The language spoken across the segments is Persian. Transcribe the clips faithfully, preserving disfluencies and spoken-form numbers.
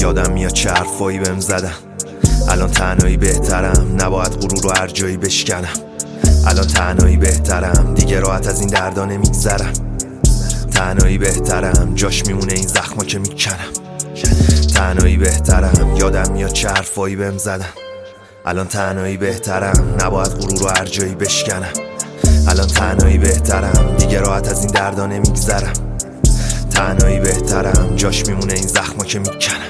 یادم میاد چه حرفایی بهم زدن. الان تنهایی بهترم، نباید غرور رو هر جایی بشکنم. الان تنهایی بهترم، دیگه راحت از این دردا نمیگذرم. تنهایی بهترم، جاش میمونه این زخما که میکنم. تنهایی بهترم، یادم میاد چه حرفایی بهم زدن. الان تنهایی بهترم، نباید غرور رو هر جایی بشکنم. الان تنهایی بهترم، دیگه راحت از این دردا نمیگذرم. تنهایی بهترم، جاش میمونه این زخما که میکنم.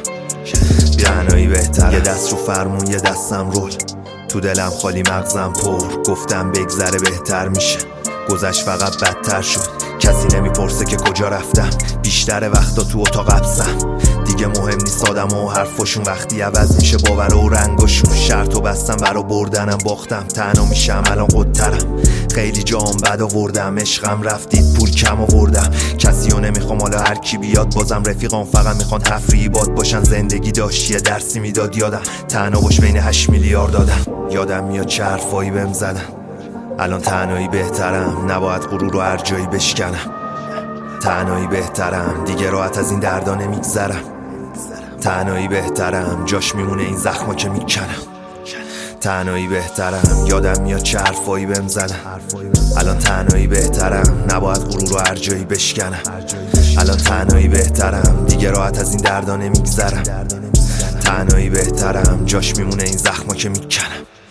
تنهایی بهترم، یه دست رو فرمون یه دستم رول، تو دلم خالی مغزم پر. گفتم بگذره بهتر میشه، گذشت فقط بدتر شد. کسی نمیپرسه که کجا رفتم، بیشتر وقتا تو اتاق حبسم. دیگه مهم نیست آدم و حرفاشون، وقتی عوض میشه باور و رنگاشون. شرط و بستم برا بردنم، باختم تنها میشم الان قدترم. خیلی جام بد آوردم، عشقم رفتید پول کم آوردم. کسی رو نمیخوام حالا هر کی بیاد، بازم رفیقام فقط میخوان تفریحی باد باشن. زندگی داشت یه درسی میداد، یادم تنها باش بین هشت میلیارد دادم. یادم میاد چه حرفایی بهم زدن. الان تنهایی بهترم، نباید غرور رو هر جایی بشکنم. تنهایی بهترم، دیگه راحت از این دردا نمیگذرم. تنهایی بهترم، جاش میمونه این زخما که میکنم. تنهایی بهترم، یادم میاد چه حرفایی بهم زدن. الان تنهایی بهترم، نباید غرور رو هر جایی بشکنم. الان تنهایی بهترم، دیگه راحت از این دردا نمیگذرم. تنهایی بهترم، جاش میمونه این زخما که میکنم.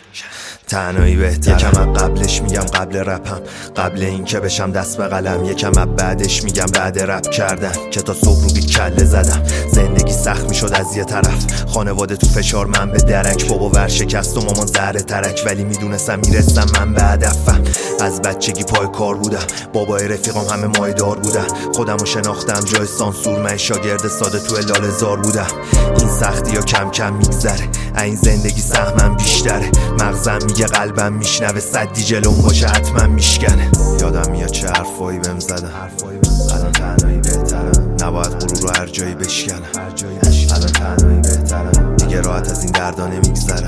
تنهایی بهترم. یکم از قبلش میگم قبل رپم، قبل این که بشم دست به قلم. یکم از بعدش میگم بعد رپ کردن، که تا صبح رو بی کله زدم. زندگی سخت میشد از یه طرف، خانواده تو فشار من به درک. بابا ورشکست و مامان زهر ترک، ولی میدونستم میرسم من به هدفم. از بچگی پای کار بودم، بابای رفیقام همه مایدار بودن. خودمو شناختم جای سانسور، من شاگرد ساده تو لال زار بودم. این سختی ها کم کم میگذره، این زندگی سهمم بیشتره. مغزم میگه قلبم میشنوه، صدی جلوم باشه حتما میشکنه. یادم میاد چه حرفایی بهم زدن. الان تنهایی بهترم، نباید غرور رو هر جایی بشکنم. الان تنهایی بهترم، دیگه راحت از این دردا نمیگذرم.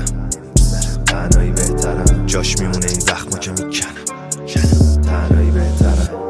تنهایی بهترم، جاش میمونه این زخما که میکنم. تنهایی بهترم.